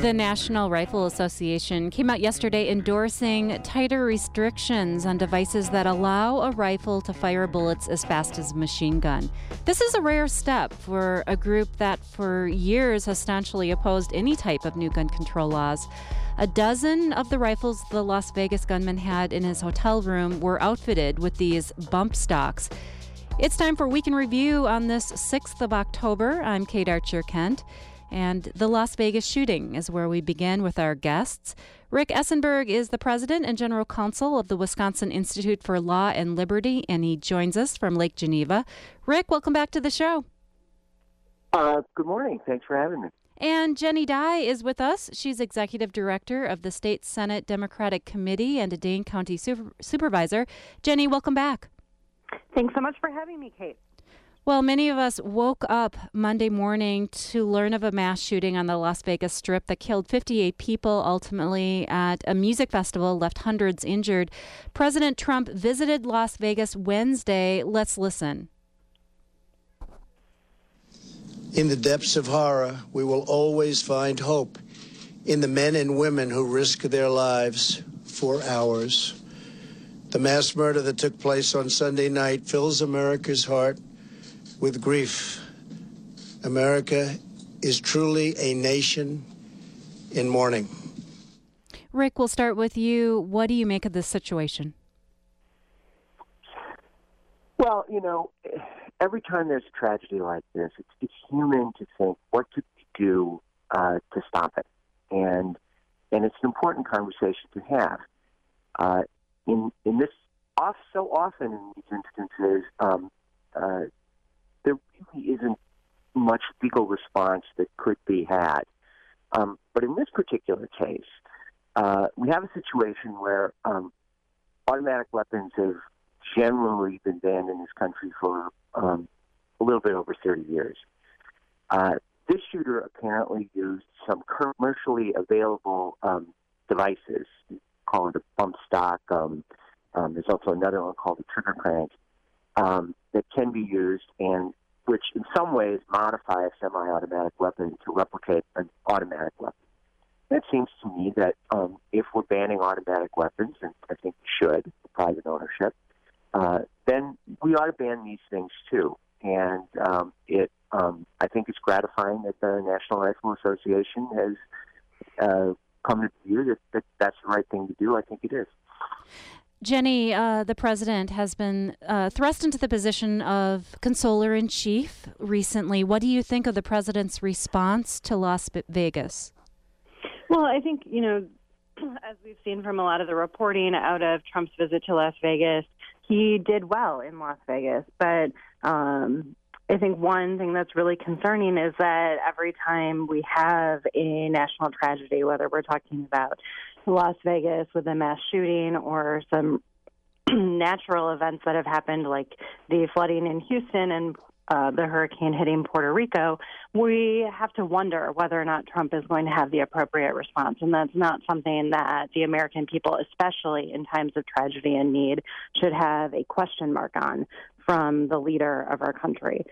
The National Rifle Association came out yesterday endorsing tighter restrictions on devices that allow a rifle to fire bullets as fast as a machine gun. This is a rare step for a group that for years has staunchly opposed any type of new gun control laws. A dozen of the rifles the Las Vegas gunman had in his hotel room were outfitted with these bump stocks. It's time for Week in Review on this 6th of October. I'm Kate Archer-Kent. And the Las Vegas shooting is where we begin with our guests. Rick Essenberg is the president and general counsel of the Wisconsin Institute for Law and Liberty, and he joins us from Lake Geneva. Rick, welcome back to the show. Good morning. Thanks for having me. And Jenny Dye is with us. She's executive director of the State Senate Democratic Committee and a Dane County supervisor. Jenny, welcome back. Thanks so much for having me, Kate. Well, many of us woke up Monday morning to learn of a mass shooting on the Las Vegas Strip that killed 58 people ultimately at a music festival, left hundreds injured. President Trump visited Las Vegas Wednesday. Let's listen. In the depths of horror, we will always find hope in the men and women who risk their lives for ours. The mass murder that took place on Sunday night fills America's heart with grief. America is truly a nation in mourning. Rick, we'll start with you. What do you make of this situation? Well, every time there's a tragedy like this, it's human to think, what could we do to stop it? And it's an important conversation to have. In this, so often in these instances, there really isn't much legal response that could be had. But in this particular case, we have a situation where automatic weapons have generally been banned in this country for a little bit over 30 years. This shooter apparently used some commercially available devices, call it a bump stock. There's also another one called a trigger crank. That can be used and which in some ways modify a semi-automatic weapon to replicate an automatic weapon. It seems to me that if we're banning automatic weapons, and I think we should, private ownership, then we ought to ban these things too. And I think it's gratifying that the National Rifle Association has come to the view that that's the right thing to do. I think it is. Jenny, the president has been thrust into the position of consoler-in-chief recently. What do you think of the president's response to Las Vegas? Well, I think, as we've seen from a lot of the reporting out of Trump's visit to Las Vegas, he did well in Las Vegas. But I think one thing that's really concerning is that every time we have a national tragedy, whether we're talking about Las Vegas with a mass shooting or some natural events that have happened like the flooding in Houston and the hurricane hitting Puerto Rico, we have to wonder whether or not Trump is going to have the appropriate response. And that's not something that the American people, especially in times of tragedy and need, should have a question mark on from the leader of our country.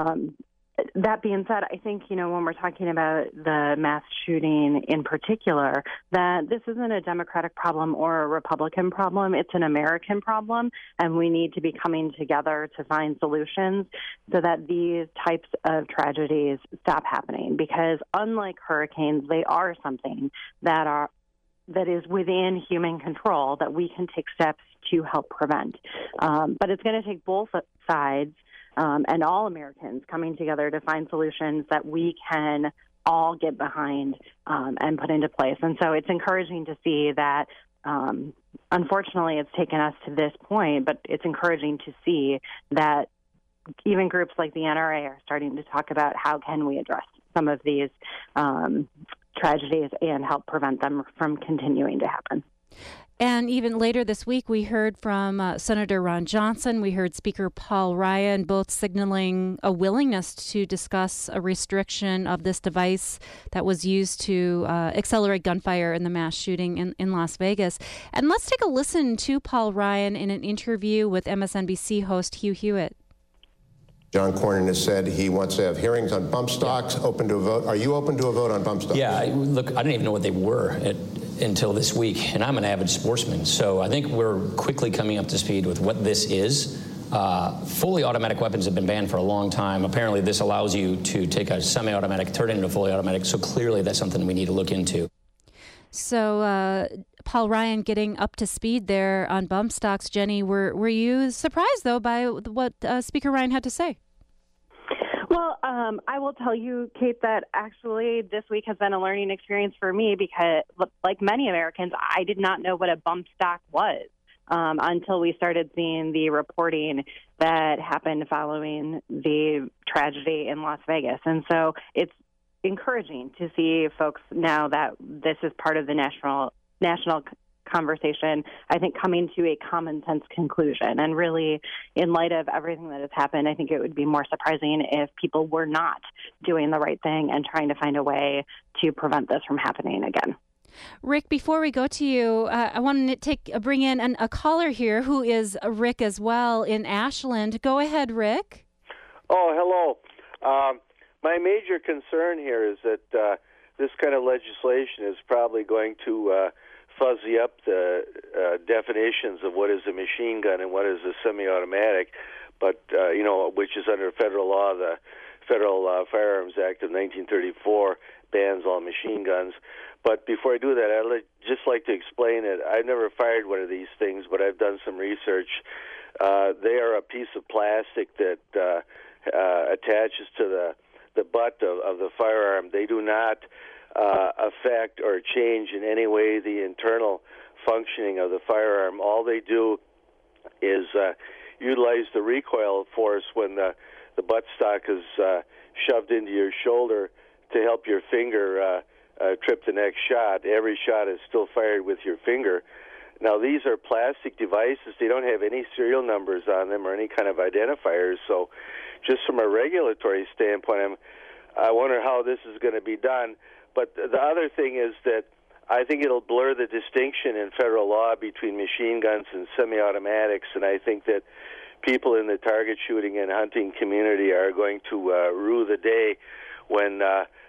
That being said, I think, when we're talking about the mass shooting in particular, that this isn't a Democratic problem or a Republican problem. It's an American problem, and we need to be coming together to find solutions so that these types of tragedies stop happening. Because unlike hurricanes, they are something that is within human control that we can take steps to help prevent. But it's going to take both sides and all Americans coming together to find solutions that we can all get behind and put into place. And so it's encouraging to see that, unfortunately, it's taken us to this point, but it's encouraging to see that even groups like the NRA are starting to talk about how can we address some of these tragedies and help prevent them from continuing to happen. And even later this week, we heard from Senator Ron Johnson. We heard Speaker Paul Ryan, both signaling a willingness to discuss a restriction of this device that was used to accelerate gunfire in the mass shooting in Las Vegas. And let's take a listen to Paul Ryan in an interview with MSNBC host Hugh Hewitt. John Cornyn has said he wants to have hearings on bump stocks, open to a vote. Are you open to a vote on bump stocks? Yeah, look, I didn't even know what they were until this week, and I'm an avid sportsman, so I think we're quickly coming up to speed with what this is. Fully automatic weapons have been banned for a long time. Apparently this allows you to take a semi-automatic, turn it into fully automatic, so clearly that's something we need to look into. So, Paul Ryan getting up to speed there on bump stocks. Jenny, were you surprised, though, by what Speaker Ryan had to say? Well, I will tell you, Kate, that actually this week has been a learning experience for me because, like many Americans, I did not know what a bump stock was until we started seeing the reporting that happened following the tragedy in Las Vegas. And so it's encouraging to see folks now that this is part of the national conversation, I think, coming to a common sense conclusion. And really, in light of everything that has happened, I think it would be more surprising if people were not doing the right thing and trying to find a way to prevent this from happening again. Rick, before we go to you, I want to bring in a caller here who is Rick as well in Ashland. Go ahead, Rick. Oh, hello. My major concern here is that this kind of legislation is probably going to fuzzy up the definitions of what is a machine gun and what is a semi-automatic, but which is under federal law. The Federal Firearms Act of 1934 bans all machine guns. But before I do that, I'd just like to explain it. I've never fired one of these things, but I've done some research. They are a piece of plastic that attaches to the butt of the firearm. They do not affect or change in any way the internal functioning of the firearm. All they do is utilize the recoil force when the butt stock is shoved into your shoulder to help your finger trip the next shot. Every shot is still fired with your finger. Now, these are plastic devices. They don't have any serial numbers on them or any kind of identifiers. So just from a regulatory standpoint, I wonder how this is going to be done. But the other thing is that I think it'll blur the distinction in federal law between machine guns and semi-automatics, and I think that people in the target shooting and hunting community are going to rue the day when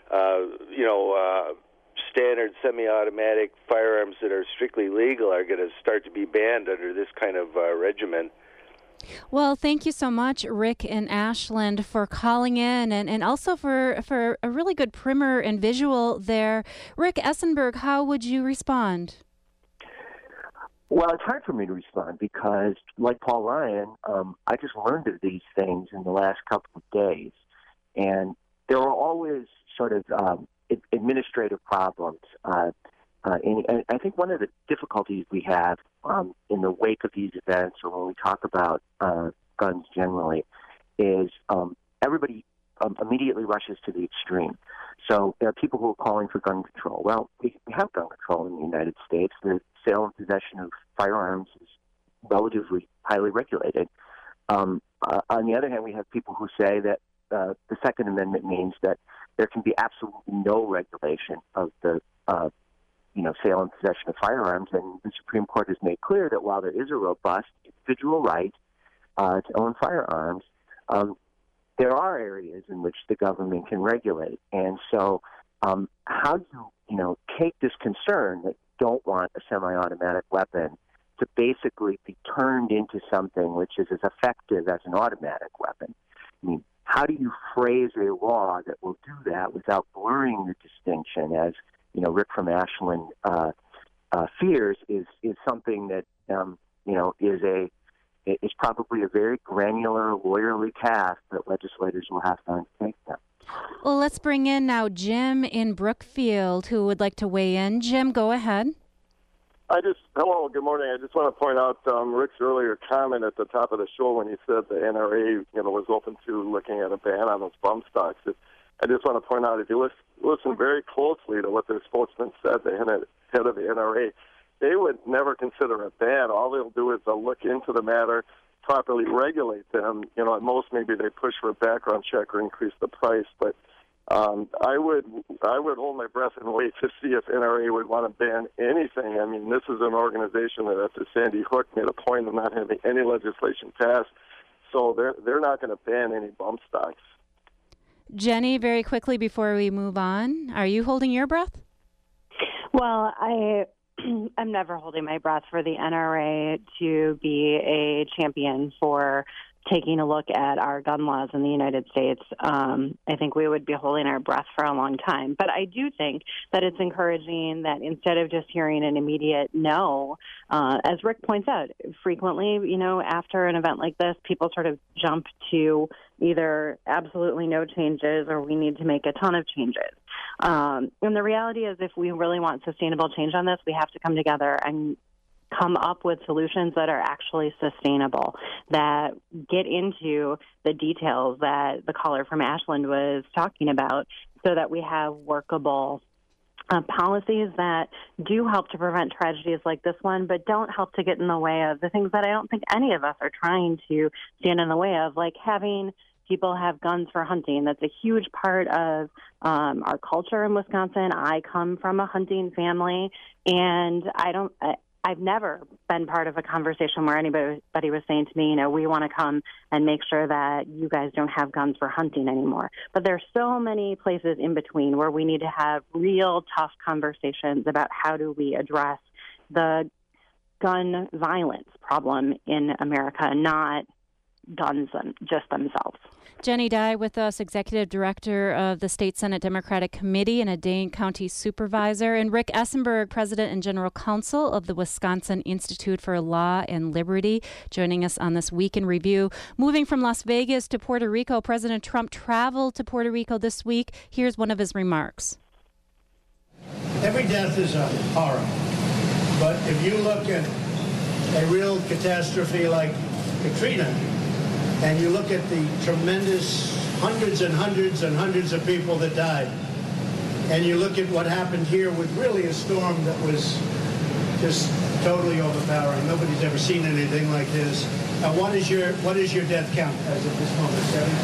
standard semi-automatic firearms that are strictly legal are going to start to be banned under this kind of regimen. Well, thank you so much, Rick in Ashland, for calling in and also for a really good primer and visual there. Rick Essenberg, how would you respond? Well, it's hard for me to respond because, like Paul Ryan, I just learned of these things in the last couple of days. And there are always sort of administrative problems. And I think one of the difficulties we have in the wake of these events, or when we talk about guns generally, is everybody immediately rushes to the extreme. So there are people who are calling for gun control. Well, we have gun control in the United States. The sale and possession of firearms is relatively highly regulated. On the other hand, we have people who say that the Second Amendment means that there can be absolutely no regulation of the sale and possession of firearms, and the Supreme Court has made clear that while there is a robust individual right to own firearms, there are areas in which the government can regulate. And so how do you take this concern that you don't want a semi-automatic weapon to basically be turned into something which is as effective as an automatic weapon? I mean, how do you phrase a law that will do that without blurring the distinction, as Rick from Ashland fears is something that is probably a very granular, lawyerly task that legislators will have to undertake now. Well, let's bring in now Jim in Brookfield, who would like to weigh in. Jim, go ahead. Hello, good morning. I just want to point out Rick's earlier comment at the top of the show when he said the NRA, was open to looking at a ban on those bump stocks. I just want to point out, if you listen very closely to what their spokesman said, the head of the NRA, they would never consider a ban. All they'll do is they'll look into the matter, properly regulate them. At most maybe they push for a background check or increase the price. But I would hold my breath and wait to see if NRA would want to ban anything. I mean, this is an organization that after Sandy Hook made a point of not having any legislation passed. So they're not going to ban any bump stocks. Jenny, very quickly before we move on, are you holding your breath? Well, I'm never holding my breath for the NRA to be a champion for taking a look at our gun laws in the United States. I think we would be holding our breath for a long time. But I do think that it's encouraging that instead of just hearing an immediate no, as Rick points out, frequently, after an event like this, people sort of jump to either absolutely no changes or we need to make a ton of changes. And the reality is if we really want sustainable change on this, we have to come together and come up with solutions that are actually sustainable, that get into the details that the caller from Ashland was talking about, so that we have workable policies that do help to prevent tragedies like this one, but don't help to get in the way of the things that I don't think any of us are trying to stand in the way of, like having people have guns for hunting. That's a huge part of our culture in Wisconsin. I come from a hunting family, and I've never been part of a conversation where anybody was saying to me, we want to come and make sure that you guys don't have guns for hunting anymore. But there's so many places in between where we need to have real tough conversations about how do we address the gun violence problem in America, not guns just themselves. Jenny Dye with us, Executive Director of the State Senate Democratic Committee and a Dane County Supervisor, and Rick Essenberg, President and General Counsel of the Wisconsin Institute for Law and Liberty, joining us on this Week in Review. Moving from Las Vegas to Puerto Rico, President Trump traveled to Puerto Rico this week. Here's one of his remarks. Every death is a horror, but if you look at a real catastrophe like Katrina, and you look at the tremendous hundreds and hundreds and hundreds of people that died, and you look at what happened here with really a storm that was just totally overpowering. Nobody's ever seen anything like this. What is your death count as of this moment?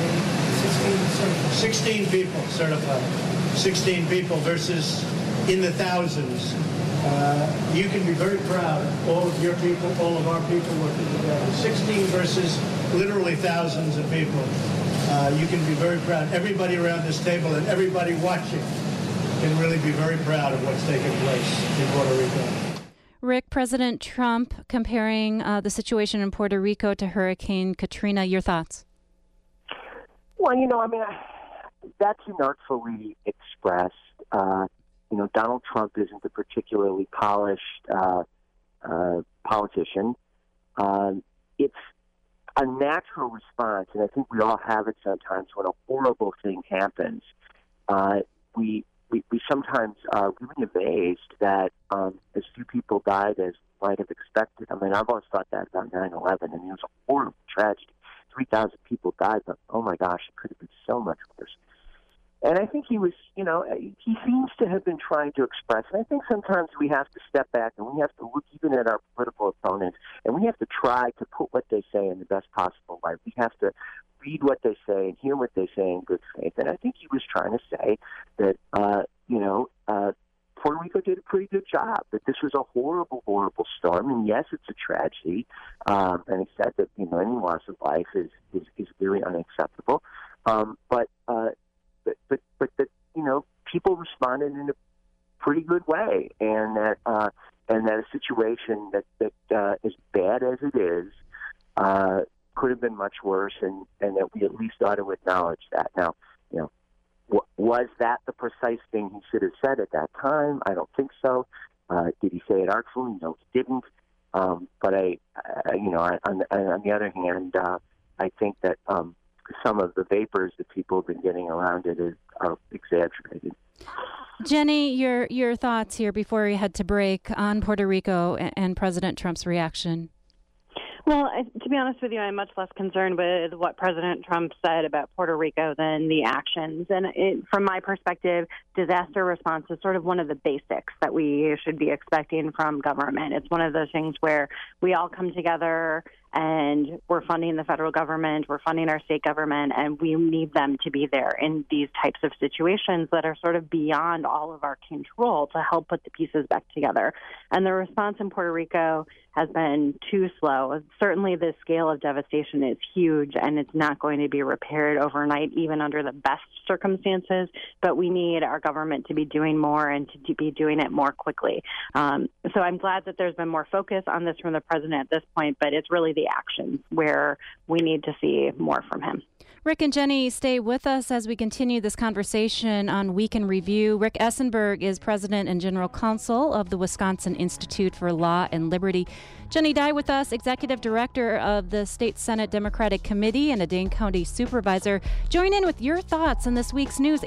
16 people certified. 16 people versus in the thousands. You can be very proud of all of your people, all of our people working together. 16 versus literally thousands of people. You can be very proud. Everybody around this table and everybody watching can really be very proud of what's taking place in Puerto Rico. Rick, President Trump comparing the situation in Puerto Rico to Hurricane Katrina. Your thoughts? Well, that's inartfully expressed. Donald Trump isn't a particularly polished politician. It's a natural response, and I think we all have it sometimes when a horrible thing happens. We sometimes are really amazed that as few people died as might have expected. I've always thought that about 9/11. It was a horrible tragedy. 3,000 people died, but oh my gosh, it could have been so much worse. And I think he was, he seems to have been trying to express, and I think sometimes we have to step back and we have to look even at our political opponents, and we have to try to put what they say in the best possible light. We have to read what they say and hear what they say in good faith. And I think he was trying to say that, Puerto Rico did a pretty good job, that this was a horrible, horrible storm. And yes, it's a tragedy. And he said that, any loss of life is really unacceptable. But that people responded in a pretty good way, and that a situation that as bad as it is could have been much worse, and that we at least ought to acknowledge that. Now, was that the precise thing he should have said at that time? I don't think so. Did he say it artfully? No, he didn't. But on the other hand, I think that some of the vapors that people have been getting around it are exaggerated. Jenny, your thoughts here before we head to break on Puerto Rico and President Trump's reaction. Well, to be honest with you, I'm much less concerned with what President Trump said about Puerto Rico than the actions. And from my perspective, disaster response is sort of one of the basics that we should be expecting from government. It's one of those things where we all come together and we're funding the federal government, we're funding our state government, and we need them to be there in these types of situations that are sort of beyond all of our control to help put the pieces back together. And the response in Puerto Rico has been too slow. Certainly the scale of devastation is huge, and it's not going to be repaired overnight, even under the best circumstances, but we need our government to be doing more and to be doing it more quickly. So I'm glad that there's been more focus on this from the president at this point, but it's really the actions where we need to see more from him. Rick and Jenny, stay with us as we continue this conversation on Week in Review. Rick Essenberg is President and General Counsel of the Wisconsin Institute for Law and Liberty. Jenny Dye with us, Executive Director of the State Senate Democratic Committee and a Dane County Supervisor. Join in with your thoughts on this week's news,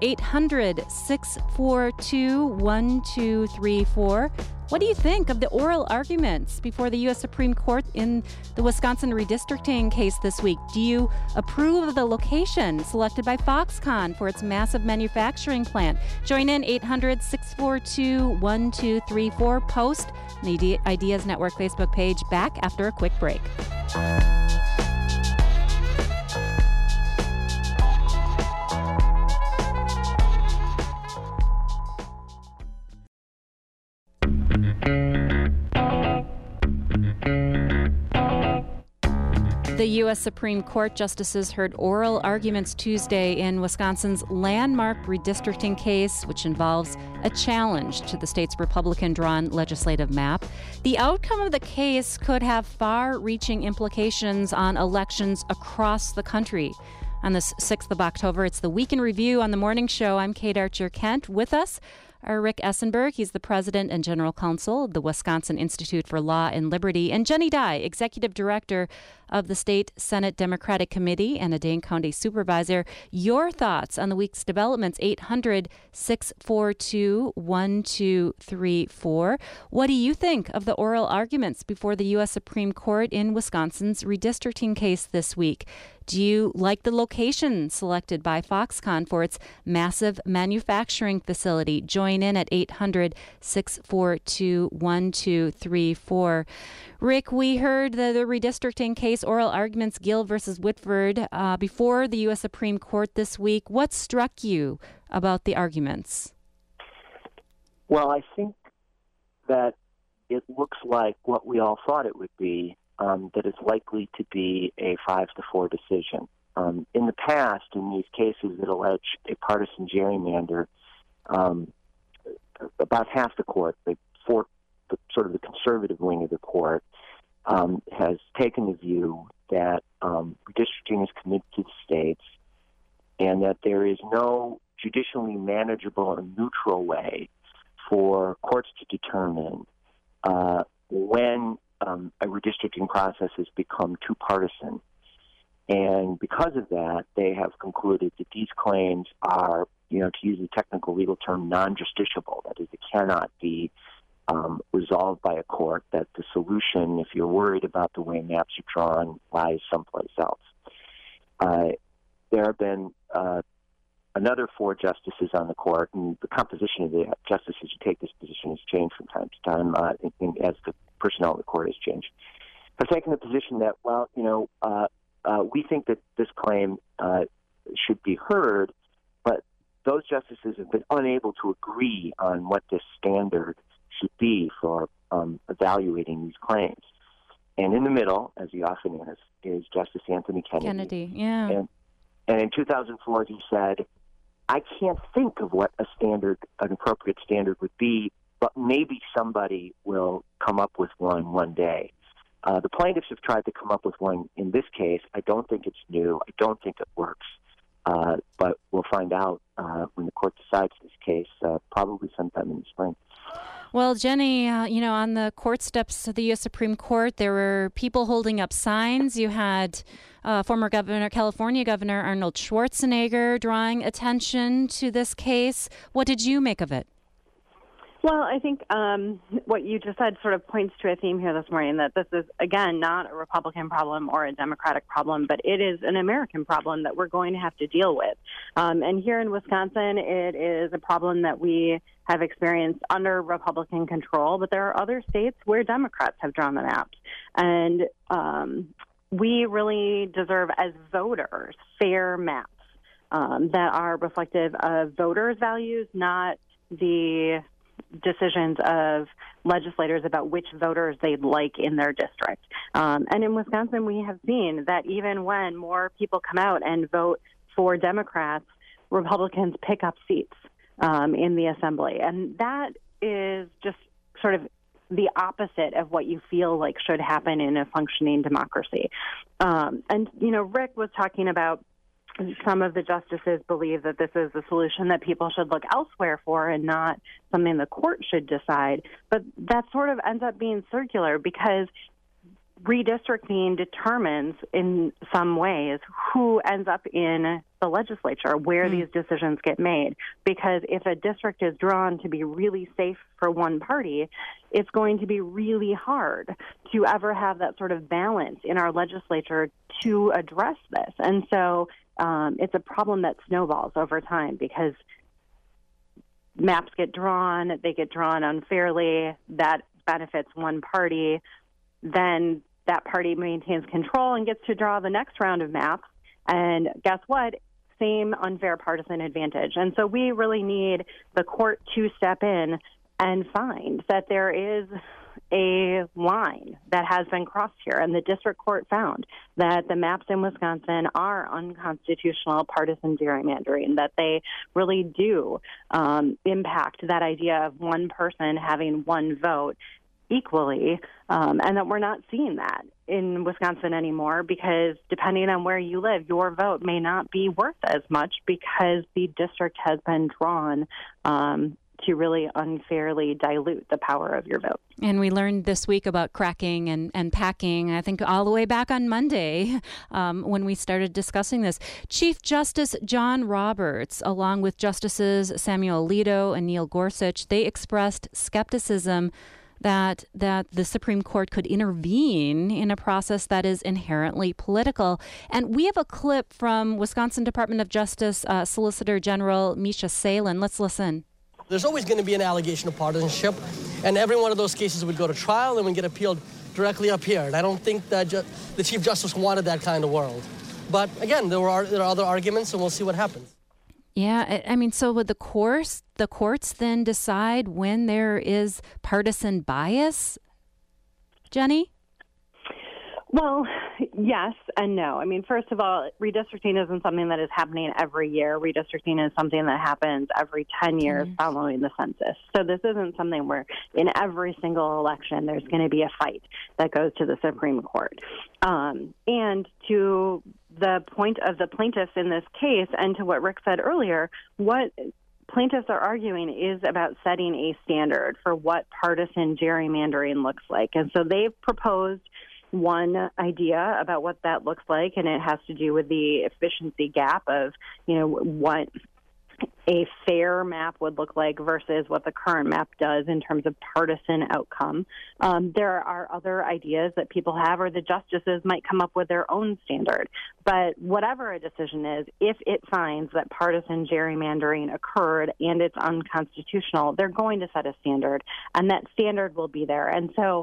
800-642-1234. What do you think of the oral arguments before the U.S. Supreme Court in the Wisconsin redistricting case this week? Do you approve of the location selected by Foxconn for its massive manufacturing plant? Join in 800-642-1234. Post on the Ideas Network Facebook page. Back after a quick break. The U.S. Supreme Court justices heard oral arguments Tuesday in Wisconsin's landmark redistricting case, which involves a challenge to the state's Republican-drawn legislative map. The outcome of the case could have far-reaching implications on elections across the country. On this 6th of October, it's the Week in Review on The Morning Show. I'm Kate Archer-Kent. With us are Rick Essenberg. He's the President and General Counsel of the Wisconsin Institute for Law and Liberty, and Jenny Dye, Executive Director of the State Senate Democratic Committee and a Dane County Supervisor. Your thoughts on the week's developments, 800-642-1234. What do you think of the oral arguments before the U.S. Supreme Court in Wisconsin's redistricting case this week? Do you like the location selected by Foxconn for its massive manufacturing facility? Join in at 800-642-1234. Rick, we heard the redistricting case, oral arguments, Gill versus Whitford, before the U.S. Supreme Court this week. What struck you about the arguments? Well, I think that it looks like what we all thought it would be, that it's likely to be a 5-4 decision. In the past, in these cases that allege a partisan gerrymander, about half the court, the conservative wing of the court, has taken the view that redistricting is committed to the states and that there is no judicially manageable and neutral way for courts to determine when a redistricting process has become too partisan. And because of that, they have concluded that these claims are, to use a technical legal term, non-justiciable. That is, it cannot be resolved by a court, that the solution, if you're worried about the way maps are drawn, lies someplace else. There have been another 4 justices on the court, and the composition of the justices who take this position has changed from time to time as the personnel of the court has changed. Have taken the position that, we think that this claim should be heard, but those justices have been unable to agree on what this standard should be for evaluating these claims. And in the middle, as he often is Justice Anthony Kennedy. Yeah. And in 2004, he said, I can't think of what an appropriate standard would be, but maybe somebody will come up with one day. The plaintiffs have tried to come up with one in this case. I don't think it's new. I don't think it works. But we'll find out when the court decides this case, probably sometime in the spring. Well, Jenny, on the court steps of the U.S. Supreme Court, there were people holding up signs. You had former California Governor Arnold Schwarzenegger drawing attention to this case. What did you make of it? Well, I think what you just said sort of points to a theme here this morning, that this is, again, not a Republican problem or a Democratic problem, but it is an American problem that we're going to have to deal with. And here in Wisconsin, it is a problem that we have experienced under Republican control, but there are other states where Democrats have drawn the maps. And we really deserve as voters fair maps that are reflective of voters' values, not the decisions of legislators about which voters they'd like in their district. And in Wisconsin, we have seen that even when more people come out and vote for Democrats, Republicans pick up seats in the assembly. And that is just sort of the opposite of what you feel like should happen in a functioning democracy. And, Rick was talking about some of the justices believe that this is a solution that people should look elsewhere for and not something the court should decide. But that sort of ends up being circular because redistricting determines in some ways who ends up in the legislature, where these decisions get made. Because if a district is drawn to be really safe for one party, it's going to be really hard to ever have that sort of balance in our legislature to address this. And so it's a problem that snowballs over time because maps get drawn, they get drawn unfairly, that benefits one party, then that party maintains control and gets to draw the next round of maps. And guess what? Same unfair partisan advantage. And so we really need the court to step in and find that there is a line that has been crossed here. And the district court found that the maps in Wisconsin are unconstitutional partisan gerrymandering, that they really do impact that idea of one person having one vote equally, and that we're not seeing that in Wisconsin anymore because depending on where you live, your vote may not be worth as much because the district has been drawn to really unfairly dilute the power of your vote. And we learned this week about cracking and packing, I think all the way back on Monday when we started discussing this. Chief Justice John Roberts, along with Justices Samuel Alito and Neil Gorsuch, they expressed skepticism that the Supreme Court could intervene in a process that is inherently political. And we have a clip from Wisconsin Department of Justice Solicitor General Misha Salen. Let's listen. There's always going to be an allegation of partisanship, and every one of those cases would go to trial and would get appealed directly up here. And I don't think that the Chief Justice wanted that kind of world. But again, there are other arguments, and we'll see what happens. Yeah, I mean, so would the courts then decide when there is partisan bias, Jenny? Well, yes and no. I mean, first of all, redistricting isn't something that is happening every year. Redistricting is something that happens every 10 years following the census. So this isn't something where in every single election there's going to be a fight that goes to the Supreme Court. And to the point of the plaintiffs in this case and to what Rick said earlier, what plaintiffs are arguing is about setting a standard for what partisan gerrymandering looks like. And so they've proposed one idea about what that looks like, and it has to do with the efficiency gap of, what a fair map would look like versus what the current map does in terms of partisan outcome. There are other ideas that people have, or the justices might come up with their own standard. But whatever a decision is, if it finds that partisan gerrymandering occurred and it's unconstitutional, they're going to set a standard, and that standard will be there. And so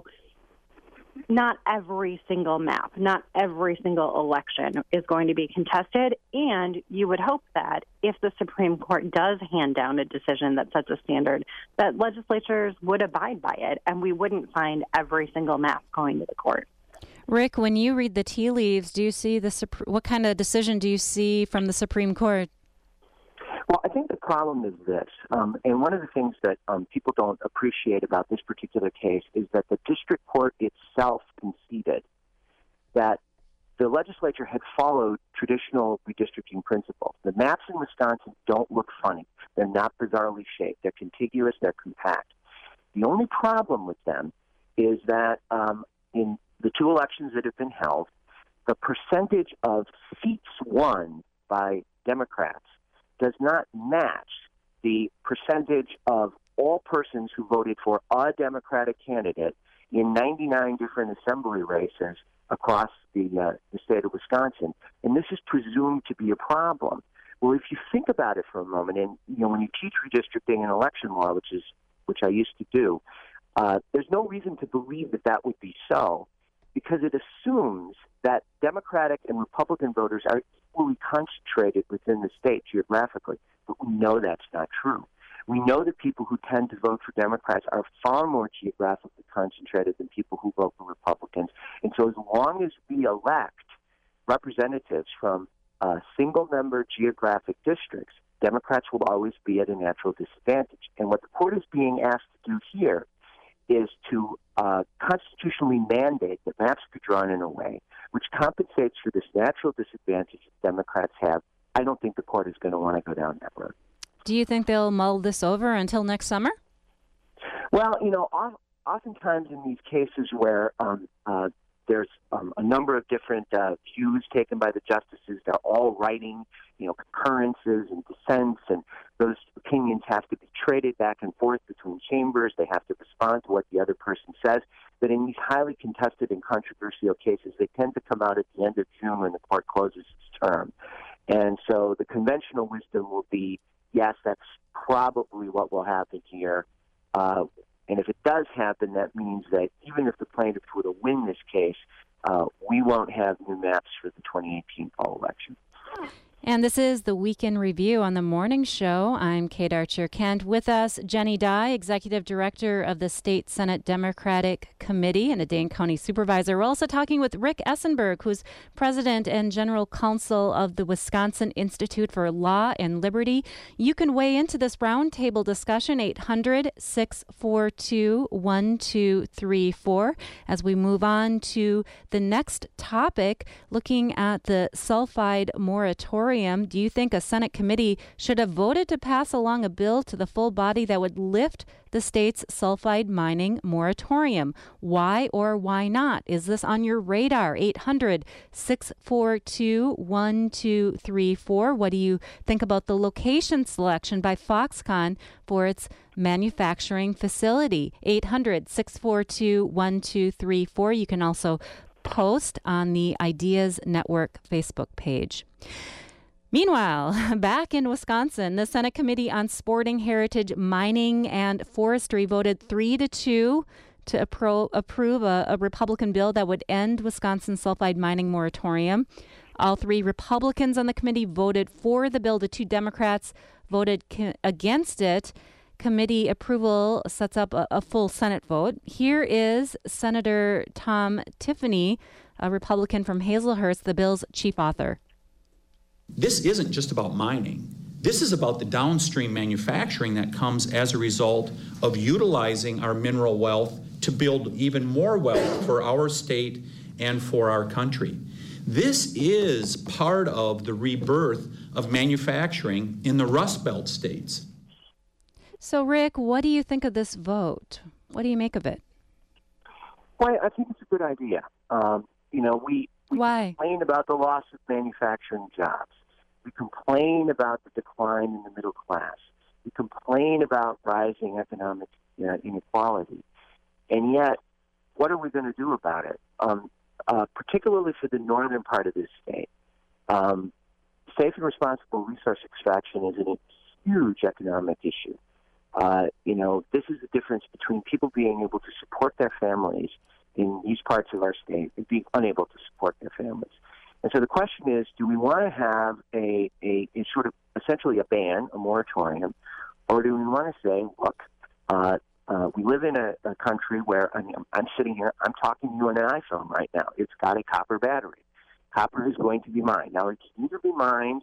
not every single map, not every single election is going to be contested, and you would hope that if the Supreme Court does hand down a decision that sets a standard, that legislatures would abide by it, and we wouldn't find every single map going to the court. Rick, when you read the tea leaves, do you see what kind of decision do you see from the Supreme Court? Well, I think the problem is this, and one of the things that people don't appreciate about this particular case is that the district court itself conceded that the legislature had followed traditional redistricting principles. The maps in Wisconsin don't look funny. They're not bizarrely shaped. They're contiguous. They're compact. The only problem with them is that in the two elections that have been held, the percentage of seats won by Democrats does not match the percentage of all persons who voted for a Democratic candidate in 99 different assembly races across the state of Wisconsin. And this is presumed to be a problem. Well, if you think about it for a moment, and when you teach redistricting and election law, which I used to do, there's no reason to believe that would be so because it assumes that Democratic and Republican voters are equally concentrated within the state geographically. But we know that's not true. We know that people who tend to vote for Democrats are far more geographically concentrated than people who vote for Republicans. And so as long as we elect representatives from single-member geographic districts, Democrats will always be at a natural disadvantage. And what the court is being asked to do here is to constitutionally mandate that maps be drawn in a way which compensates for this natural disadvantage that Democrats have. I don't think the court is going to want to go down that road. Do you think they'll mull this over until next summer? Well, oftentimes in these cases where there's a number of different views taken by the justices, they're all writing, concurrences and dissents, and those opinions have to be traded back and forth between chambers. They have to respond to what the other person says. But in these highly contested and controversial cases, they tend to come out at the end of June when the court closes its term. And so the conventional wisdom will be, yes, that's probably what will happen here. And if it does happen, that means that even if the plaintiffs were to win this case, we won't have new maps for the 2018 fall election. And this is the Week in Review on the Morning Show. I'm Kate Archer-Kent. With us, Jenny Dye, Executive Director of the State Senate Democratic Committee and a Dane County Supervisor. We're also talking with Rick Essenberg, who's President and General Counsel of the Wisconsin Institute for Law and Liberty. You can weigh into this roundtable discussion, 800-642-1234. As we move on to the next topic, looking at the sulfide moratorium. Do you think a Senate committee should have voted to pass along a bill to the full body that would lift the state's sulfide mining moratorium? Why or why not? Is this on your radar? 800-642-1234. What do you think about the location selection by Foxconn for its manufacturing facility? 800-642-1234. You can also post on the Ideas Network Facebook page. Meanwhile, back in Wisconsin, the Senate Committee on Sporting Heritage, Mining, and Forestry voted 3-2 to approve a Republican bill that would end Wisconsin's sulfide mining moratorium. All three Republicans on the committee voted for the bill. The two Democrats voted against it. Committee approval sets up a full Senate vote. Here is Senator Tom Tiffany, a Republican from Hazelhurst, the bill's chief author. This isn't just about mining. This is about the downstream manufacturing that comes as a result of utilizing our mineral wealth to build even more wealth for our state and for our country. This is part of the rebirth of manufacturing in the Rust Belt states. So, Rick, what do you think of this vote? What do you make of it? Well, I think it's a good idea. We complain about the loss of manufacturing jobs. We complain about the decline in the middle class. We complain about rising economic inequality. And yet, what are we going to do about it? Particularly for the northern part of this state, safe and responsible resource extraction is a huge economic issue. This is the difference between people being able to support their families in these parts of our state and being unable to support their families. And so the question is, do we want to have a sort of essentially a ban, a moratorium, or do we want to say, look, we live in a country where I'm sitting here, I'm talking to you on an iPhone right now. It's got a copper battery. Copper is going to be mined. Now, it can either be mined,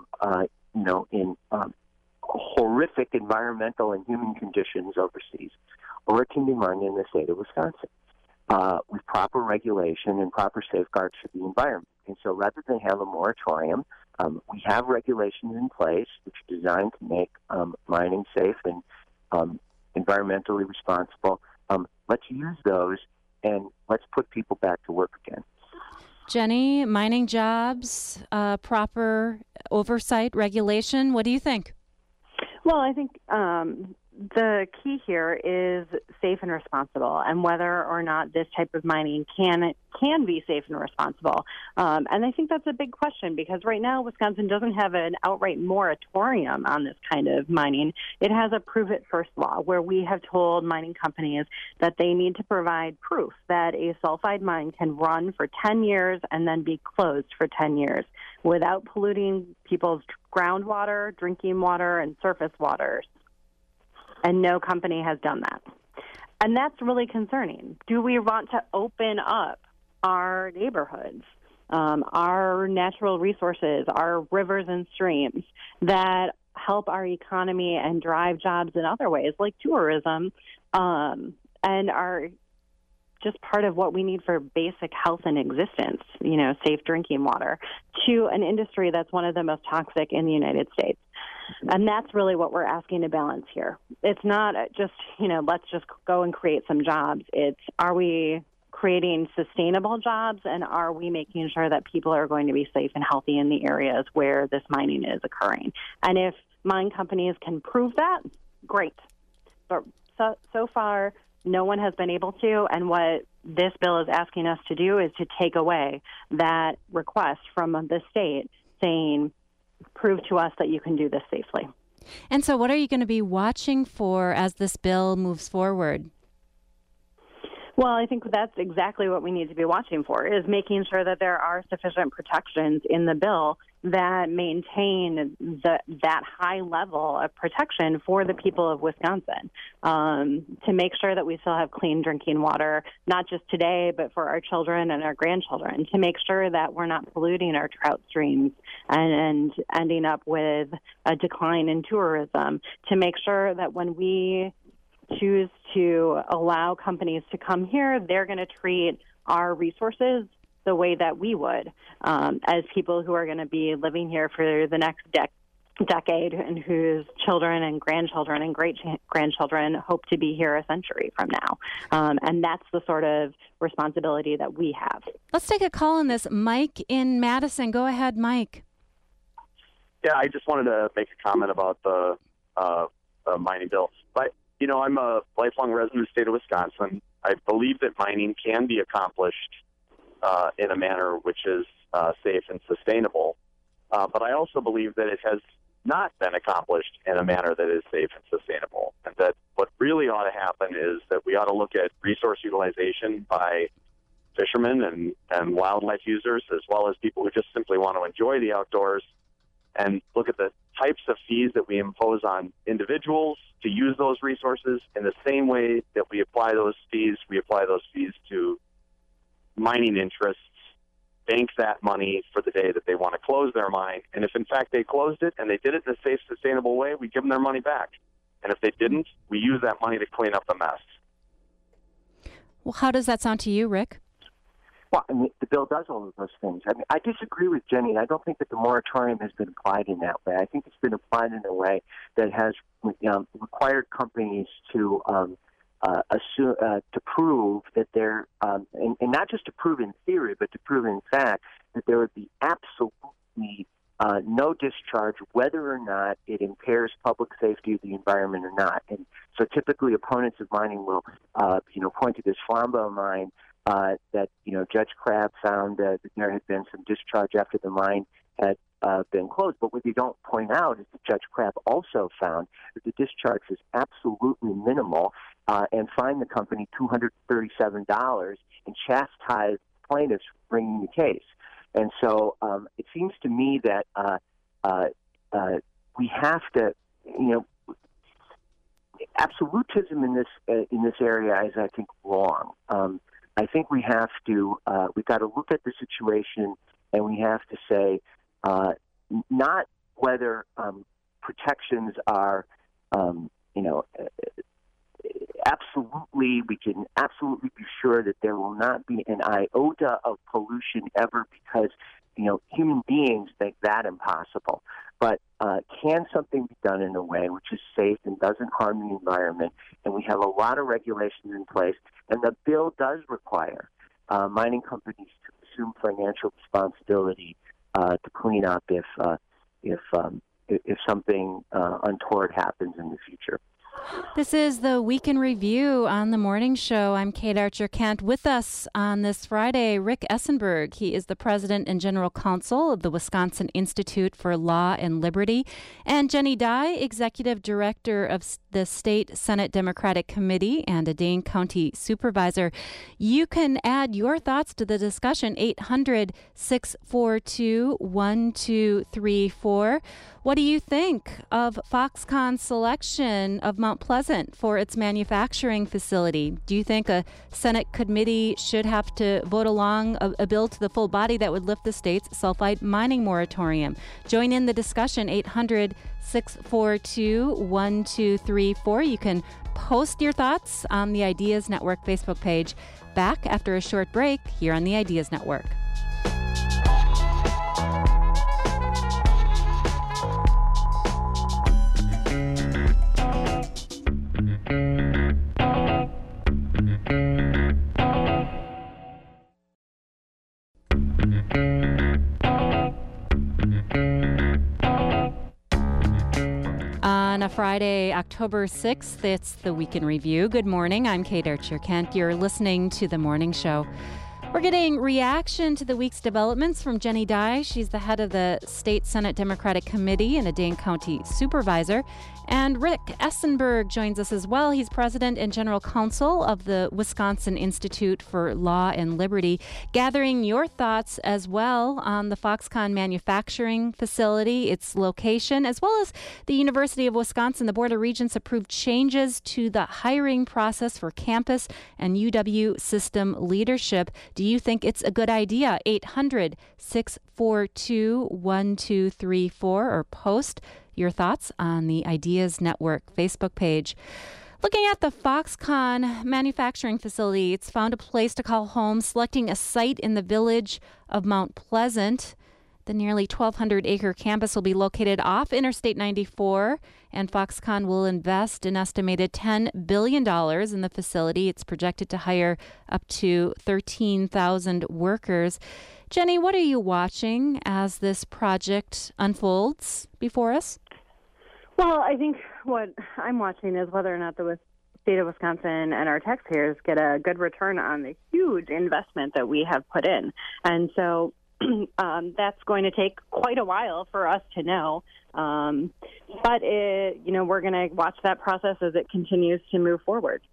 in horrific environmental and human conditions overseas, or it can be mined in the state of Wisconsin with proper regulation and proper safeguards for the environment. And so rather than have a moratorium, we have regulations in place which are designed to make mining safe and environmentally responsible. Let's use those and let's put people back to work again. Jenny, mining jobs, proper oversight, regulation, what do you think? Well, I think the key here is safe and responsible, and whether or not this type of mining can be safe and responsible. And I think that's a big question, because right now Wisconsin doesn't have an outright moratorium on this kind of mining. It has a prove it first law, where we have told mining companies that they need to provide proof that a sulfide mine can run for 10 years and then be closed for 10 years without polluting people's groundwater, drinking water, and surface waters. And no company has done that. And that's really concerning. Do we want to open up our neighborhoods, our natural resources, our rivers and streams that help our economy and drive jobs in other ways, like tourism, and are just part of what we need for basic health and existence, safe drinking water, to an industry that's one of the most toxic in the United States? And that's really what we're asking to balance here. It's not just, let's just go and create some jobs. It's, are we creating sustainable jobs, and are we making sure that people are going to be safe and healthy in the areas where this mining is occurring? And if mine companies can prove that, great. But so far, no one has been able to, and what this bill is asking us to do is to take away that request from the state saying, prove to us that you can do this safely. And so what are you going to be watching for as this bill moves forward? Well, I think that's exactly what we need to be watching for, is making sure that there are sufficient protections in the bill that maintain that high level of protection for the people of Wisconsin, to make sure that we still have clean drinking water, not just today, but for our children and our grandchildren, to make sure that we're not polluting our trout streams and ending up with a decline in tourism, to make sure that when we choose to allow companies to come here, they're going to treat our resources the way that we would, as people who are going to be living here for the next decade, and whose children and grandchildren and great-grandchildren hope to be here a century from now. And that's the sort of responsibility that we have. Let's take a call on this. Mike in Madison. Go ahead, Mike. Yeah, I just wanted to make a comment about the mining bill. But I'm a lifelong resident of the state of Wisconsin. I believe that mining can be accomplished in a manner which is safe and sustainable. But I also believe that it has not been accomplished in a manner that is safe and sustainable. And that what really ought to happen is that we ought to look at resource utilization by fishermen and wildlife users, as well as people who just simply want to enjoy the outdoors, and look at the types of fees that we impose on individuals to use those resources in the same way that we apply those fees to mining interests, bank that money for the day that they want to close their mine. And if, in fact, they closed it and they did it in a safe, sustainable way, we give them their money back. And if they didn't, we use that money to clean up the mess. Well, how does that sound to you, Rick? Well, the bill does all of those things. I disagree with Jenny. I don't think that the moratorium has been applied in that way. I think it's been applied in a way that has required companies to prove that they're, and not just to prove in theory, but to prove in fact that there would be absolutely no discharge, whether or not it impairs public safety of the environment or not. And so typically opponents of mining will, point to this Flamborough mine that Judge Crabb found that there had been some discharge after the mine had been closed. But what they don't point out is that Judge Crabb also found that the discharge was absolutely minimal, and fined the company $237 and chastised plaintiffs for bringing the case. And so it seems to me that we have to, absolutism in this area is, I think, wrong. I think we have to, we've got to look at the situation, and we have to say, not whether protections are, absolutely, we can absolutely be sure that there will not be an iota of pollution ever, because, human beings make that impossible. But can something be done in a way which is safe and doesn't harm the environment? And we have a lot of regulations in place, and the bill does require mining companies to assume financial responsibility to clean up if something untoward happens in the future. This is the Week in Review on the Morning Show. I'm Kate Archer-Kent. With us on this Friday, Rick Essenberg. He is the president and general counsel of the Wisconsin Institute for Law and Liberty. And Jenny Dye, executive director of the State Senate Democratic Committee and a Dane County supervisor. You can add your thoughts to the discussion, 800-642-1234. What do you think of Foxconn's selection of Mount Pleasant for its manufacturing facility? Do you think a Senate committee should have to vote along a bill to the full body that would lift the state's sulfide mining moratorium? Join in the discussion, 800-642-1234. You can post your thoughts on the Ideas Network Facebook page. Back after a short break here on the Ideas Network. On a Friday, October 6th, it's the Week in Review. Good morning. I'm Kate Archer-Kent. You're listening to The Morning Show. We're getting reaction to the week's developments from Jenny Dye. She's the head of the State Senate Democratic Committee and a Dane County supervisor. And Rick Essenberg joins us as well. He's president and general counsel of the Wisconsin Institute for Law and Liberty, gathering your thoughts as well on the Foxconn manufacturing facility, its location, as well as the University of Wisconsin. The Board of Regents approved changes to the hiring process for campus and UW system leadership. Do you think it's a good idea? 800-642-1234 or post your thoughts on the Ideas Network Facebook page. Looking at the Foxconn manufacturing facility, it's found a place to call home, selecting a site in the village of Mount Pleasant. The nearly 1,200-acre campus will be located off Interstate 94, and Foxconn will invest an estimated $10 billion in the facility. It's projected to hire up to 13,000 workers. Jenny, what are you watching as this project unfolds before us? Well, I think what I'm watching is whether or not the state of Wisconsin and our taxpayers get a good return on the huge investment that we have put in. And so that's going to take quite a while for us to know. But we're going to watch that process as it continues to move forward.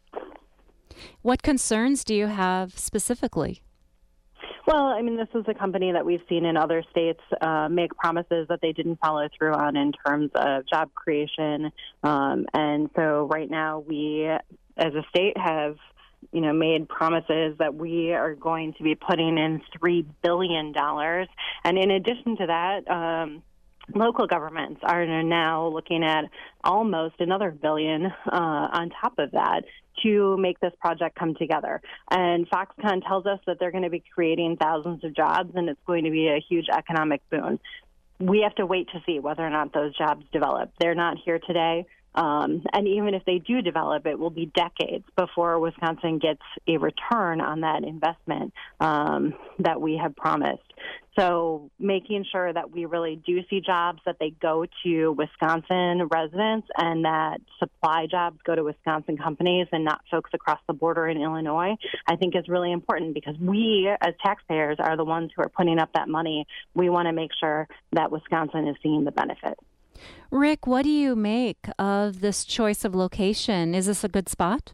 What concerns do you have specifically? Well, I mean, this is a company that we've seen in other states make promises that they didn't follow through on in terms of job creation. And so right now we, as a state, have made promises that we are going to be putting in $3 billion. And in addition to that, local governments are now looking at almost another $1 billion on top of that to make this project come together. And Foxconn tells us that they're going to be creating thousands of jobs, and it's going to be a huge economic boon. We have to wait to see whether or not those jobs develop. They're not here today. And even if they do develop, it will be decades before Wisconsin gets a return on that investment that we have promised. So making sure that we really do see jobs, that they go to Wisconsin residents, and that supply jobs go to Wisconsin companies and not folks across the border in Illinois, I think is really important, because we as taxpayers are the ones who are putting up that money. We want to make sure that Wisconsin is seeing the benefit. Rick, what do you make of this choice of location? Is this a good spot?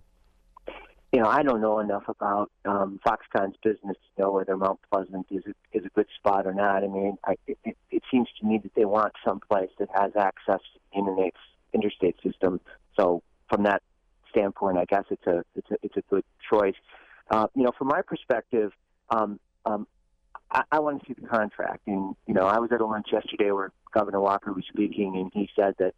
I don't know enough about Foxconn's business to know whether Mount Pleasant is a good spot or not. I mean, it seems to me that they want someplace that has access to the interstate system. So from that standpoint, I guess it's a good choice. From my perspective, I want to see the contract. And I was at a lunch yesterday where Governor Walker was speaking, and he said that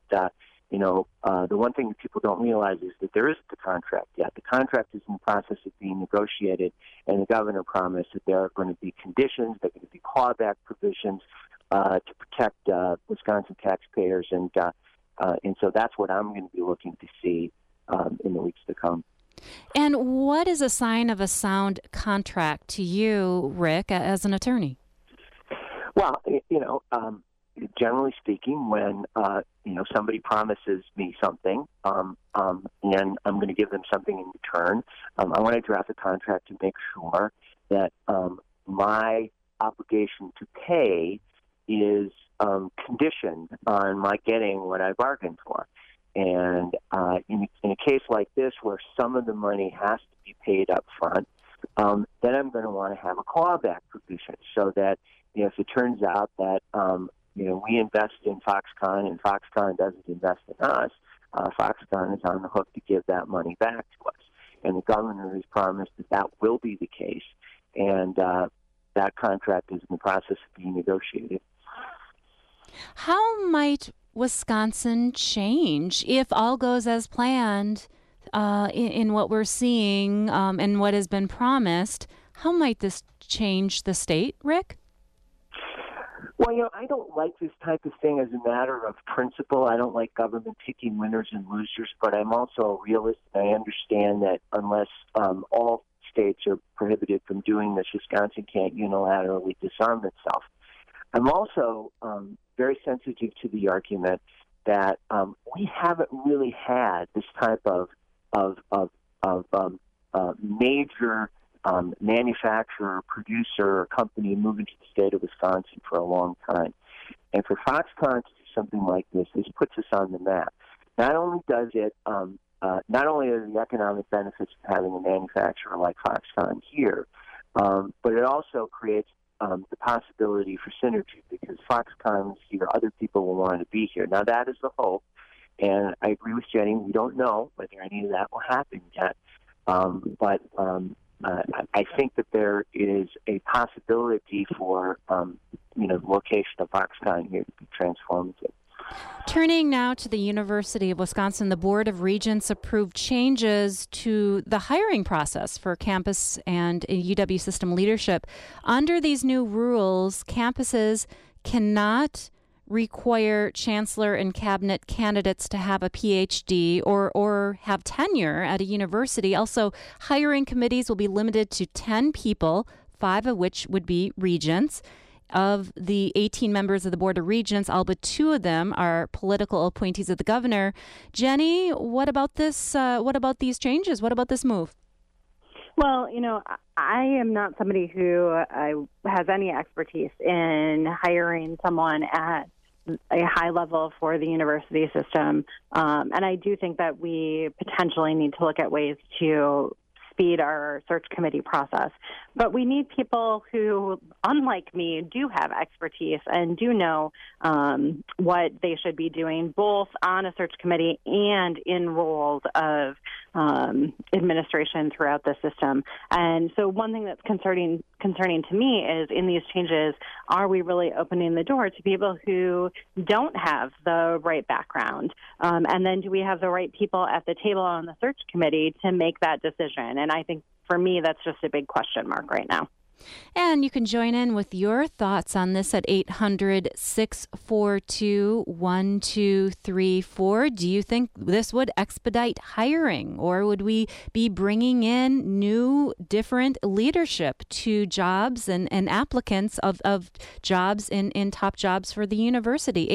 the one thing that people don't realize is that there isn't the contract yet. The contract is in the process of being negotiated, and the governor promised that there are going to be conditions, there are going to be clawback provisions to protect Wisconsin taxpayers, and so that's what I'm going to be looking to see in the weeks to come. And what is a sign of a sound contract to you, Rick, as an attorney? Well, generally speaking, when somebody promises me something, and I'm going to give them something in return, I want to draft a contract to make sure that my obligation to pay is conditioned on my getting what I bargained for. And in a case like this, where some of the money has to be paid up front, then I'm going to want to have a clawback provision so that if it turns out that we invest in Foxconn and Foxconn doesn't invest in us, Foxconn is on the hook to give that money back to us. And the governor has promised that will be the case, and that contract is in the process of being negotiated. How might Wisconsin change if all goes as planned in what we're seeing and what has been promised? How might this change the state, Rick? Well, I don't like this type of thing as a matter of principle. I don't like government picking winners and losers, but I'm also a realist. I understand that unless all states are prohibited from doing this, Wisconsin can't unilaterally disarm itself. I'm also very sensitive to the argument that we haven't really had this type of major manufacturer, producer, or company moving to the state of Wisconsin for a long time. And for Foxconn to do something like this puts us on the map. Not only does it, not only are the economic benefits of having a manufacturer like Foxconn here, but it also creates the possibility for synergy, because Foxconn's here, other people will want to be here. Now, that is the hope, and I agree with Jenny. We don't know whether any of that will happen yet, but I think that there is a possibility for the location of Foxconn here to be transformative. Turning now to the University of Wisconsin, the Board of Regents approved changes to the hiring process for campus and UW system leadership. Under these new rules, campuses cannot require chancellor and cabinet candidates to have a PhD or have tenure at a university. Also, hiring committees will be limited to 10 people, 5 of which would be regents. Of the 18 members of the Board of Regents, all but 2 of them are political appointees of the governor. Jenny, what about this? What about these changes? What about this move? Well, I am not somebody who has any expertise in hiring someone at a high level for the university system. And I do think that we potentially need to look at ways to speed our search committee process. But we need people who, unlike me, do have expertise and do know what they should be doing, both on a search committee and in roles of administration throughout the system. And so one thing that's concerning to me is, in these changes, are we really opening the door to people who don't have the right background? And then do we have the right people at the table on the search committee to make that decision? And I think, for me, that's just a big question mark right now. And you can join in with your thoughts on this at 800-642-1234. Do you think this would expedite hiring, or would we be bringing in new, different leadership to jobs and applicants of jobs in top jobs for the university?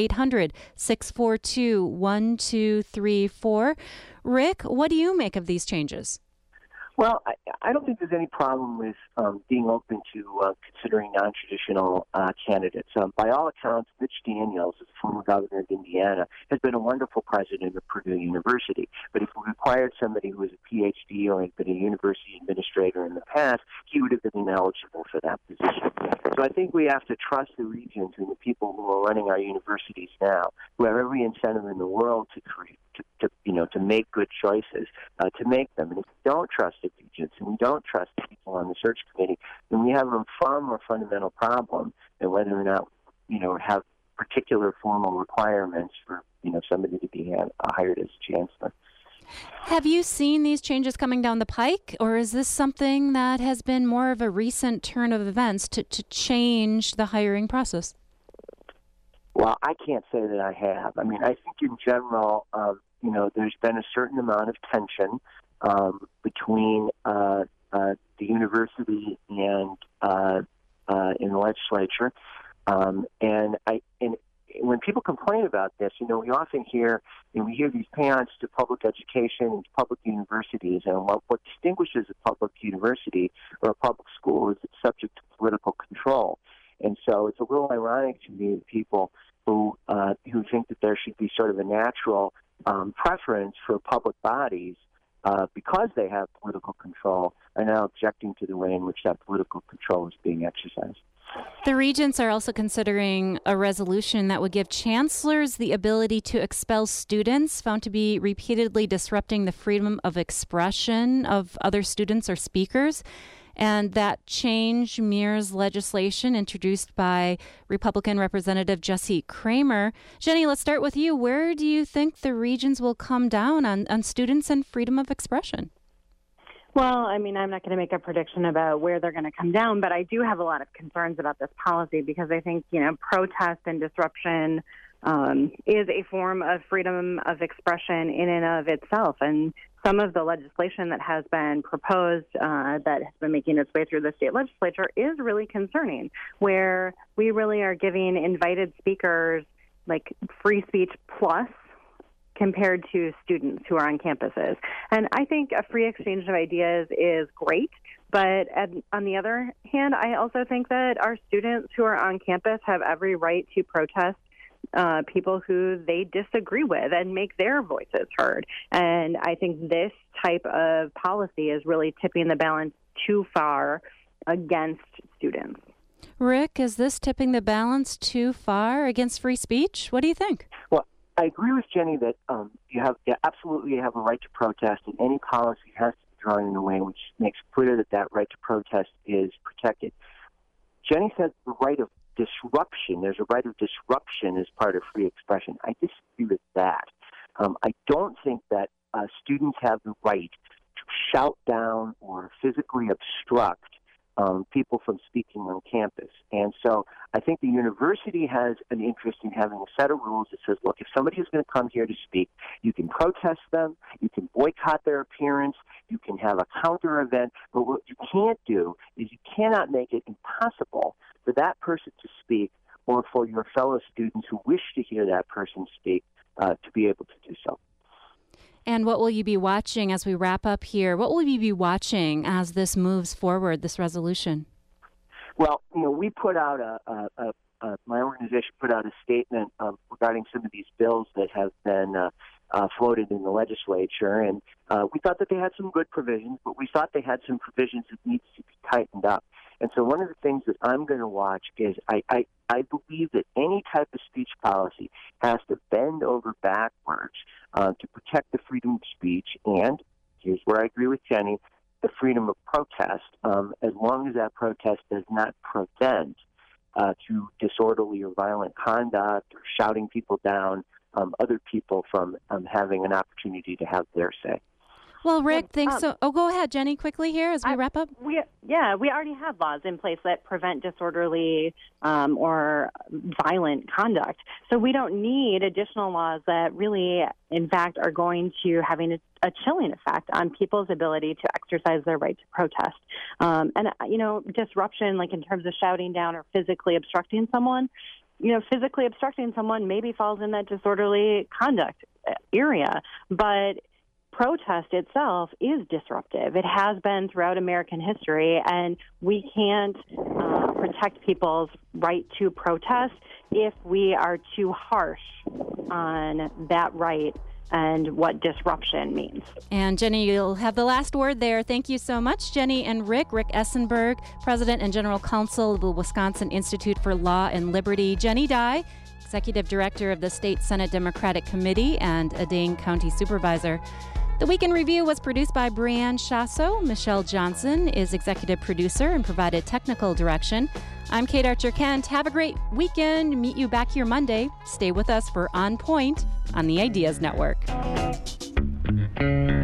800-642-1234. Rick, what do you make of these changes? Well, I don't think there's any problem with being open to considering non-traditional candidates. By all accounts, Mitch Daniels, the former governor of Indiana, has been a wonderful president of Purdue University. But if we required somebody who was a PhD or had been a university administrator in the past, he would have been ineligible for that position. So I think we have to trust the regents and the people who are running our universities now, who have every incentive in the world to make good choices, to make them. And if we don't trust the regents and we don't trust the people on the search committee, then we have a far more fundamental problem than whether or not, have particular formal requirements for, somebody to be hired as chancellor. Have you seen these changes coming down the pike, or is this something that has been more of a recent turn of events to change the hiring process? Well, I can't say that I have. I mean, I think in general, there's been a certain amount of tension between the university and in the legislature, and when people complain about this, we often hear, we hear these paeans to public education and to public universities, and what distinguishes a public university or a public school is it's subject to political control. And so it's a little ironic to me that people who think that there should be sort of a natural preference for public bodies because they have political control are now objecting to the way in which that political control is being exercised. The regents are also considering a resolution that would give chancellors the ability to expel students found to be repeatedly disrupting the freedom of expression of other students or speakers. And that change mirrors legislation introduced by Republican Representative Jesse Kramer. Jenny, let's start with you. Where do you think the regents will come down on students and freedom of expression? Well, I'm not going to make a prediction about where they're going to come down, but I do have a lot of concerns about this policy because I think, protest and disruption is a form of freedom of expression in and of itself. And some of the legislation that has been proposed that has been making its way through the state legislature is really concerning, where we really are giving invited speakers like free speech plus compared to students who are on campuses. And I think a free exchange of ideas is great, but on the other hand, I also think that our students who are on campus have every right to protest people who they disagree with and make their voices heard. And I think this type of policy is really tipping the balance too far against students. Rick, is this tipping the balance too far against free speech? What do you think? Well, I agree with Jenny that you absolutely have a right to protest, and any policy has to be drawn in a way which makes clear that right to protest is protected. Jenny said the right of disruption. There's a right of disruption as part of free expression. I disagree with that. I don't think that students have the right to shout down or physically obstruct people from speaking on campus. And so I think the university has an interest in having a set of rules that says, look, if somebody is going to come here to speak, you can protest them, you can boycott their appearance, you can have a counter event, but what you can't do is you cannot make it impossible for that person to speak or for your fellow students who wish to hear that person speak to be able to do so. And what will you be watching as we wrap up here? What will you be watching as this moves forward, this resolution? Well, we put out my organization put out a statement regarding some of these bills that have been floated in the legislature, and we thought that they had some good provisions, but we thought they had some provisions that needs to be tightened up. And so one of the things that I'm going to watch is I believe that any type of speech policy has to bend over backwards to protect the freedom of speech, and here's where I agree with Jenny, the freedom of protest, as long as that protest does not prevent to disorderly or violent conduct or shouting people down, other people from having an opportunity to have their say. Well, Rick, thanks so. Oh, go ahead, Jenny, quickly here as we wrap up. We already have laws in place that prevent disorderly or violent conduct. So we don't need additional laws that really, in fact, are going to having a chilling effect on people's ability to exercise their right to protest. And disruption, like in terms of shouting down or physically obstructing someone, physically obstructing someone maybe falls in that disorderly conduct area, but protest itself is disruptive. It has been throughout American history, and we can't protect people's right to protest if we are too harsh on that right and what disruption means. And Jenny, you'll have the last word there. Thank you so much, Jenny and Rick. Rick Essenberg, President and General Counsel of the Wisconsin Institute for Law and Liberty. Jenny Dye, Executive Director of the State Senate Democratic Committee and a Dane County Supervisor. The Week in Review was produced by Brianne Chasso. Michelle Johnson is executive producer and provided technical direction. I'm Kate Archer-Kent. Have a great weekend. Meet you back here Monday. Stay with us for On Point on the Ideas Network.